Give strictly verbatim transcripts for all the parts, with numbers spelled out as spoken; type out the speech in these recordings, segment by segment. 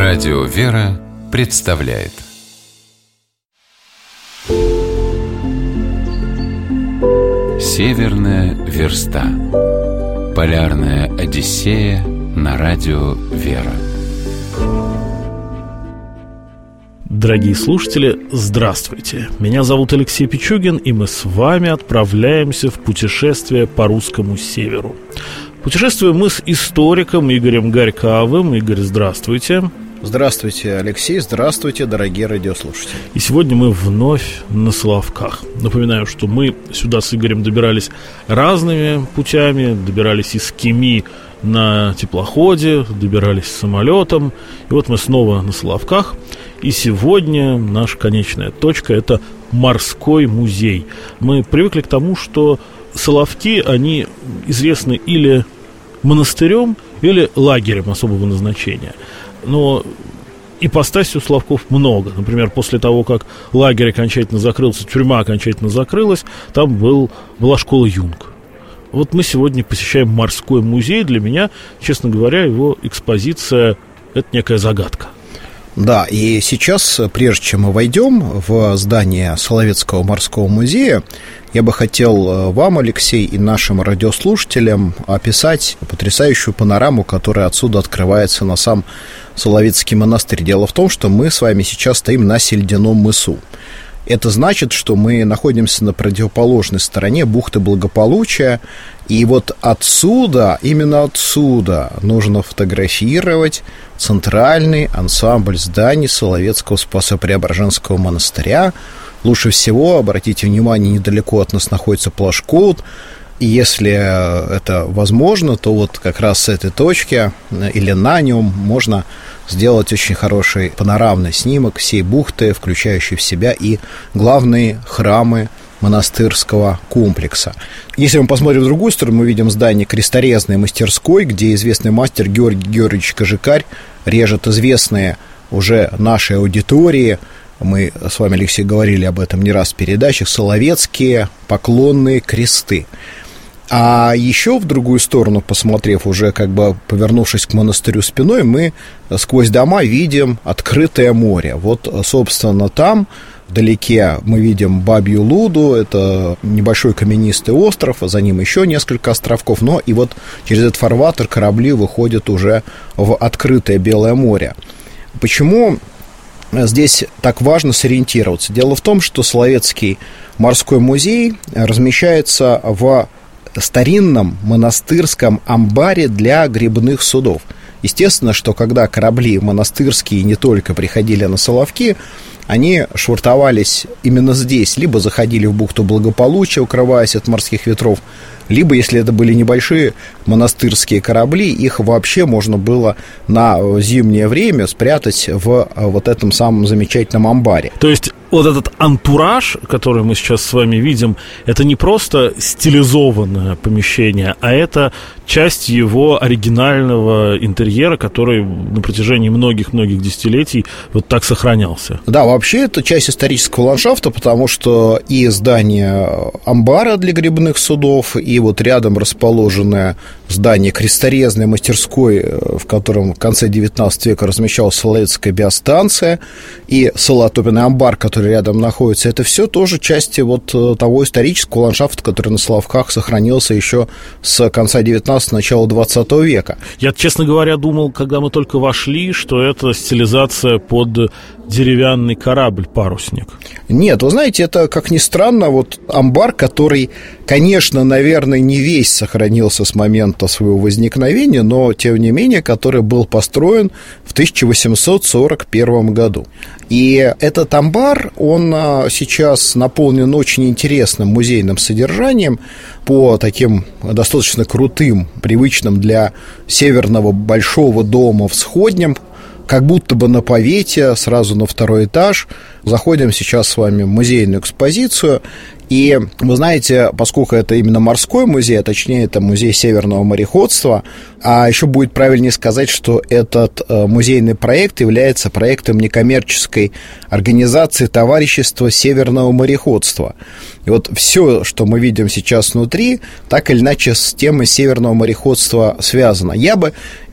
Радио «Вера» представляет Северная верста. Полярная Одиссея на радио «Вера». Дорогие слушатели, здравствуйте! Меня зовут Алексей Пичугин, и мы с вами отправляемся в путешествие по русскому северу. Путешествуем мы с историком Игорем Горьковым. Игорь, здравствуйте! Здравствуйте, Алексей, здравствуйте, дорогие радиослушатели. И сегодня мы вновь на Соловках. Напоминаю, что мы сюда с Игорем добирались разными путями. Добирались из Кеми на теплоходе, добирались самолетом. И вот мы снова на Соловках. И сегодня наша конечная точка – это морской музей. Мы привыкли к тому, что Соловки, они известны или монастырем, или лагерем особого назначения. Но ипостасей у Соловков много. Например, после того, как лагерь окончательно закрылся, тюрьма окончательно закрылась, там был, была школа юнг. Вот мы сегодня посещаем морской музей. Для меня, честно говоря, его экспозиция – это некая загадка. Да, и сейчас, прежде чем мы войдем в здание Соловецкого морского музея, я бы хотел вам, Алексей, и нашим радиослушателям описать потрясающую панораму, которая отсюда открывается на сам Соловецкий монастырь. Дело в том, что мы с вами сейчас стоим на Сельдяном мысу. Это значит, что мы находимся на противоположной стороне бухты Благополучия. И вот отсюда, именно отсюда нужно фотографировать центральный ансамбль зданий Соловецкого Спасо-Преображенского монастыря. Лучше всего, обратите внимание, недалеко от нас находится Плашкут. И если это возможно, то вот как раз с этой точки или на нем можно сделать очень хороший панорамный снимок всей бухты, включающий в себя и главные храмы монастырского комплекса. Если мы посмотрим в другую сторону, мы видим здание кресторезной мастерской, где известный мастер Георгий Георгиевич Кожикарь режет известные уже нашей аудитории, мы с вами, Алексей, говорили об этом не раз в передачах, соловецкие поклонные кресты. А еще в другую сторону, посмотрев, уже как бы повернувшись к монастырю спиной, мы сквозь дома видим открытое море. Вот, собственно, там вдалеке мы видим Бабью Луду, это небольшой каменистый остров, а за ним еще несколько островков. Но и вот через этот фарватер корабли выходят уже в открытое Белое море. Почему здесь так важно сориентироваться? Дело в том, что Соловецкий морской музей размещается в старинном монастырском амбаре для гребных судов. Естественно, что когда корабли монастырские не только приходили на Соловки, они швартовались именно здесь, либо заходили в бухту Благополучия, укрываясь от морских ветров, либо, если это были небольшие монастырские корабли, их вообще можно было на зимнее время спрятать в вот этом самом замечательном амбаре. То есть вот этот антураж, который мы сейчас с вами видим, это не просто стилизованное помещение, а это часть его оригинального интерьера, который на протяжении многих-многих десятилетий вот так сохранялся. Да, вообще это часть исторического ландшафта, потому что и здание амбара для гребных судов, и вот рядом расположенное здание кресторезной мастерской, в котором в конце девятнадцатого века размещалась Соловецкая биостанция, и солотопенный амбар, который рядом находится, это все тоже части вот того исторического ландшафта, который на Соловках сохранился еще с конца девятнадцатого, начала двадцатого века. Я, честно говоря, думал, когда мы только вошли, что это стилизация под деревянный корабль-парусник. Нет, вы знаете, это, как ни странно, вот амбар, который, конечно, наверное, не весь сохранился с момента своего возникновения, но, тем не менее, который был построен в тысяча восемьсот сорок первом году. И этот амбар, он сейчас наполнен очень интересным музейным содержанием по таким достаточно крутым, привычным для северного большого дома всходням, как будто бы на повете, сразу на второй этаж. Заходим сейчас с вами в музейную экспозицию. И вы знаете, поскольку это именно морской музей, а точнее это музей северного мореходства, а еще будет правильнее сказать, что этот музейный проект является проектом некоммерческой организации Товарищества северного мореходства. И вот все, что мы видим сейчас внутри, так или иначе с темой северного мореходства связано. Я бы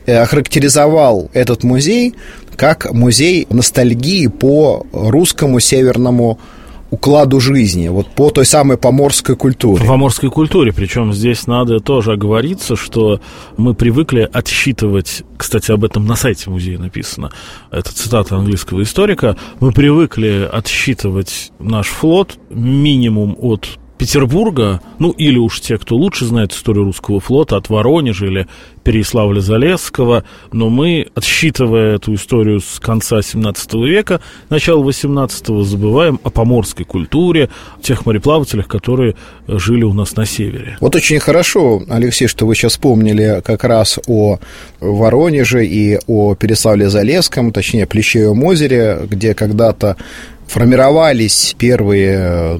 охарактеризовал этот музей как музей ностальгии по русскому северному укладу жизни, вот по той самой поморской культуре. По поморской культуре, причем здесь надо тоже оговориться, что мы привыкли отсчитывать, кстати, об этом на сайте музея написано, это цитата английского историка, мы привыкли отсчитывать наш флот минимум от Петербурга, ну или уж те, кто лучше знает историю русского флота, от Воронежа или Переяславля-Залесского, но мы, отсчитывая эту историю с конца семнадцатого века, начала восемнадцатого, забываем о поморской культуре, тех мореплавателях, которые жили у нас на севере. Вот очень хорошо, Алексей, что вы сейчас вспомнили как раз о Воронеже и о Переяславле-Залесском, точнее, Плещеевом озере, где когда-то формировались первые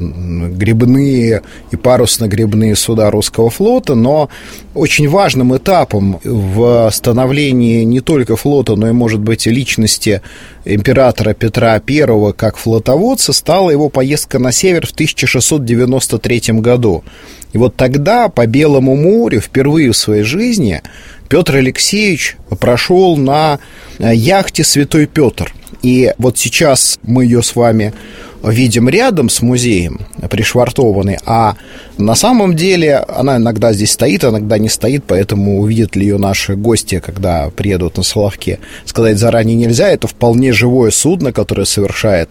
гребные и парусно-гребные суда русского флота, но очень важным этапом в становлении не только флота, но и, может быть, и личности императора Петра Первого как флотоводца стала его поездка на север в тысяча шестьсот девяносто третьем году. И вот тогда по Белому морю впервые в своей жизни Петр Алексеевич прошел на яхте «Святой Петр». И вот сейчас мы ее с вами видим рядом с музеем, пришвартованной, а на самом деле она иногда здесь стоит, иногда не стоит, поэтому увидят ли ее наши гости, когда приедут на Соловки, сказать заранее нельзя. Это вполне живое судно, которое совершает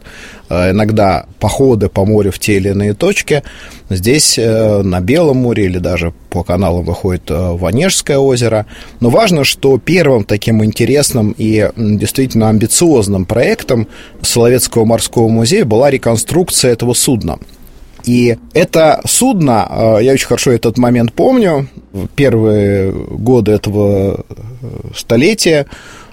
иногда походы по морю в те или иные точки. Здесь на Белом море или даже по каналам выходит Ванежское озеро. Но важно, что первым таким интересным и действительно амбициозным проектом Соловецкого морского музея была реконструкция этого судна. И это судно, я очень хорошо этот момент помню, в первые годы этого столетия,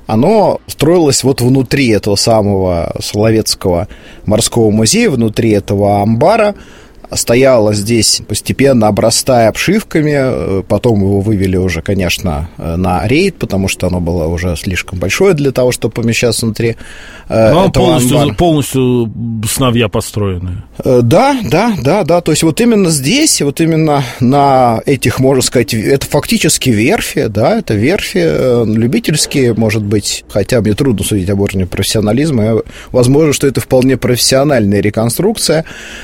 оно строилось вот внутри этого самого Соловецкого морского музея, внутри этого амбара. Стояло здесь, постепенно обрастая обшивками. Потом его вывели уже, конечно, на рейд, потому что оно было уже слишком большое для того, чтобы помещаться внутри Но этого полностью, амбара. полностью сновья построенные. Да, да, да, да. То есть вот именно здесь, вот именно на этих, можно сказать, это фактически верфи, да, это верфи любительские, может быть, хотя мне трудно судить об уровне профессионализма. Возможно, что это вполне профессиональная реконструкция,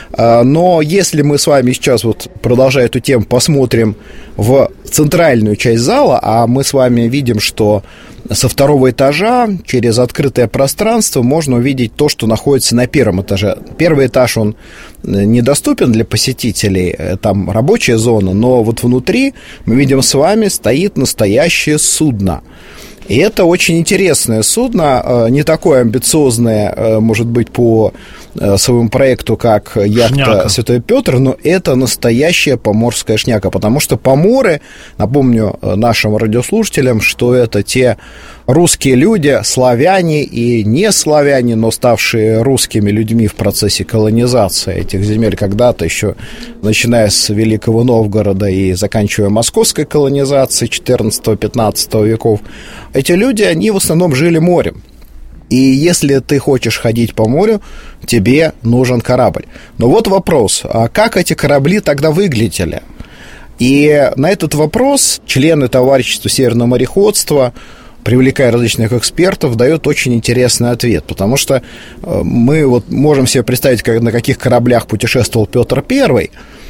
но если мы с вами сейчас, вот, продолжая эту тему, посмотрим в центральную часть зала, а мы с вами видим, что со второго этажа через открытое пространство можно увидеть то, что находится на первом этаже. Первый этаж, он недоступен для посетителей, там рабочая зона, но вот внутри мы видим с вами стоит настоящее судно. И это очень интересное судно, не такое амбициозное, может быть, по своему проекту, как яхта Шняка. «Святой Петр», но это настоящая поморская шняка, потому что поморы, напомню нашим радиослушателям, что это те русские люди, славяне и не славяне, но ставшие русскими людьми в процессе колонизации этих земель когда-то еще, начиная с Великого Новгорода и заканчивая московской колонизацией четырнадцатого-пятнадцатого веков. Эти люди, они в основном жили морем. И если ты хочешь ходить по морю, тебе нужен корабль. Но вот вопрос, а как эти корабли тогда выглядели? И на этот вопрос члены товарищества Северного мореходства, привлекая различных экспертов, дают очень интересный ответ, потому что мы вот можем себе представить, как, на каких кораблях путешествовал Петр Первый,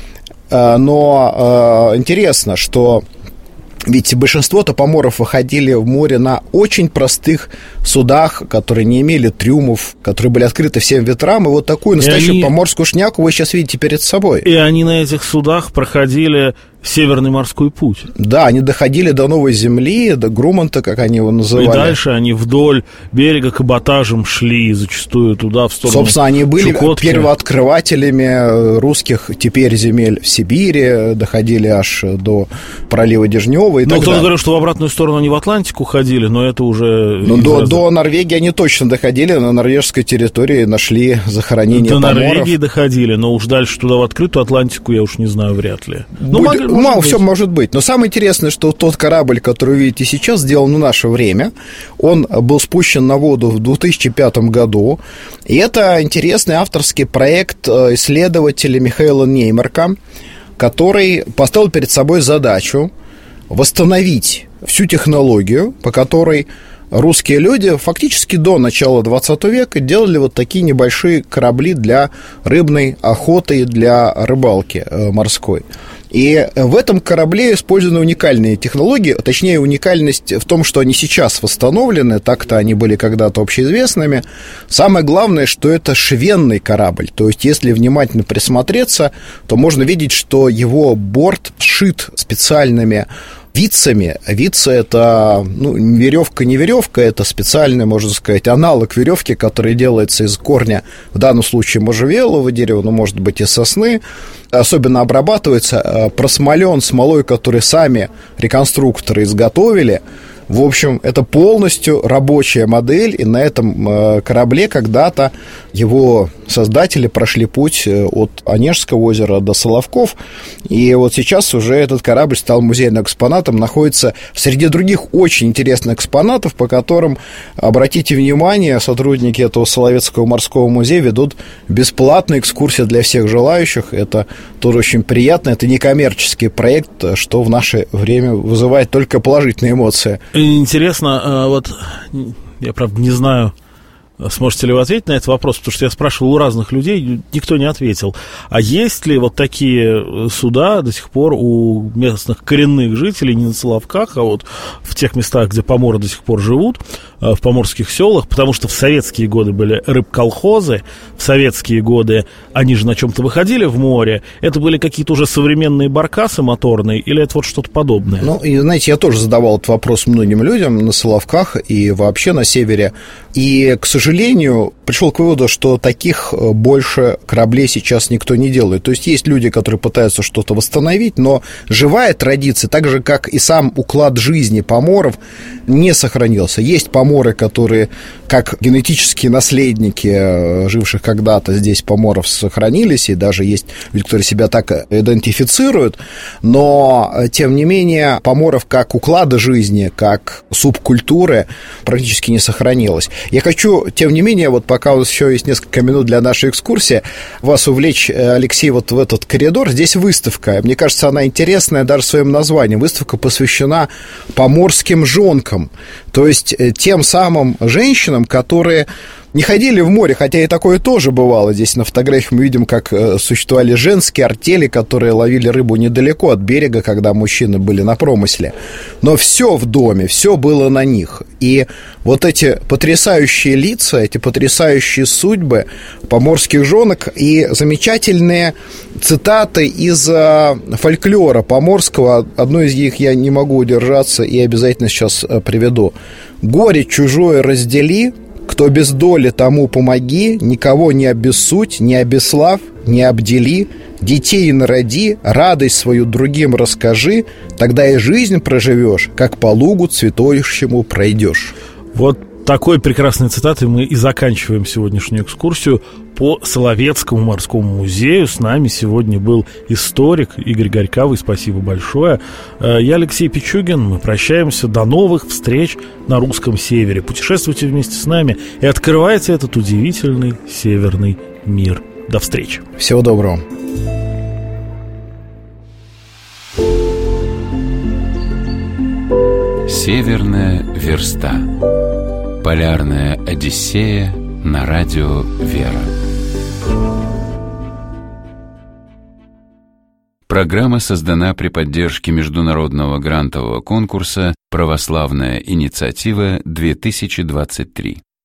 но интересно, что ведь большинство-то поморов выходили в море на очень простых судах, которые не имели трюмов, которые были открыты всем ветрам. И вот такую настоящую они... поморскую шняку вы сейчас видите перед собой. И они на этих судах проходили Северный морской путь. Да, они доходили до Новой Земли, до Грумонта, как они его называли. И дальше они вдоль берега каботажем шли, зачастую туда, в сторону Собственно, они были Чукотки. Первооткрывателями русских теперь земель в Сибири, доходили аж до пролива Дежнева и ну, так далее. Ну, кто-то говорил, что в обратную сторону они в Атлантику ходили, но это уже... Ну, до, до Норвегии они точно доходили, на норвежской территории нашли захоронение до поморов. До Норвегии доходили, но уж дальше туда в открытую Атлантику, я уж не знаю, вряд ли. Ну, Будь... могли, Мало, все может быть. Но самое интересное, что тот корабль, который вы видите сейчас, сделан в наше время. Он был спущен на воду в две тысячи пятом году. И это интересный авторский проект исследователя Михаила Неймарка, который поставил перед собой задачу восстановить всю технологию, по которой русские люди фактически до начала двадцатого века делали вот такие небольшие корабли для рыбной охоты и для рыбалки морской. И в этом корабле использованы уникальные технологии, точнее, уникальность в том, что они сейчас восстановлены, так-то они были когда-то общеизвестными. Самое главное, что это швенный корабль, то есть, если внимательно присмотреться, то можно видеть, что его борт сшит специальными вицами. Вица — это, ну, веревка не веревка, это специальный, можно сказать, аналог веревки, который делается из корня, в данном случае можжевелового дерева, но может быть и сосны. Особенно обрабатывается, просмолен смолой, которую сами реконструкторы изготовили. В общем, это полностью рабочая модель, и на этом корабле когда-то его создатели прошли путь от Онежского озера до Соловков, и вот сейчас уже этот корабль стал музейным экспонатом, находится среди других очень интересных экспонатов, по которым, обратите внимание, сотрудники этого Соловецкого морского музея ведут бесплатные экскурсии для всех желающих. Это тоже очень приятно, это некоммерческий проект, что в наше время вызывает только положительные эмоции. Интересно, вот я, правда, не знаю, сможете ли вы ответить на этот вопрос, потому что я спрашивал у разных людей, никто не ответил. А есть ли вот такие суда до сих пор у местных коренных жителей, не на Соловках, а вот в тех местах, где поморы до сих пор живут, в поморских селах, потому что в советские годы были рыбколхозы, в советские годы они же на чем-то выходили в море, это были какие-то уже современные баркасы моторные, или это вот что-то подобное? Ну, и, знаете, я тоже задавал этот вопрос многим людям на Соловках и вообще на севере, и, к сожалению, пришел к выводу, что таких больше кораблей сейчас никто не делает. То есть есть люди, которые пытаются что-то восстановить, но живая традиция, так же, как и сам уклад жизни поморов, не сохранился. Есть поморы, которые, как генетические наследники живших когда-то здесь поморов, сохранились, и даже есть люди, которые себя так идентифицируют, но, тем не менее, поморов как уклада жизни, как субкультуры практически не сохранилось. Я хочу, тем не менее, вот пока у нас еще есть несколько минут для нашей экскурсии, вас увлечь, Алексей, вот в этот коридор. Здесь выставка. Мне кажется, она интересная даже своим названием. Выставка посвящена поморским жонкам, то есть тем самым женщинам, которые не ходили в море, хотя и такое тоже бывало. Здесь на фотографиях мы видим, как существовали женские артели, которые ловили рыбу недалеко от берега, когда мужчины были на промысле. Но все в доме, все было на них. И вот эти потрясающие лица, эти потрясающие судьбы поморских жонок и замечательные цитаты из фольклора поморского. Одну из них я не могу удержаться и обязательно сейчас приведу. «Горе чужое раздели, кто без доли, тому помоги, никого не обессудь, не обеслав, не обдели, детей народи, радость свою другим расскажи, тогда и жизнь проживешь, как по лугу цветущему пройдешь». Вот такой прекрасной цитатой мы и заканчиваем сегодняшнюю экскурсию по Соловецкому морскому музею. С нами сегодня был историк Игорь Горькавый. Спасибо большое. Я Алексей Пичугин. Мы прощаемся. До новых встреч на русском севере. Путешествуйте вместе с нами и открывайте этот удивительный северный мир. До встречи. Всего доброго. Северная верста. Полярная Одиссея на радио «Вера». Программа создана при поддержке международного грантового конкурса «Православная инициатива-две тысячи двадцать три».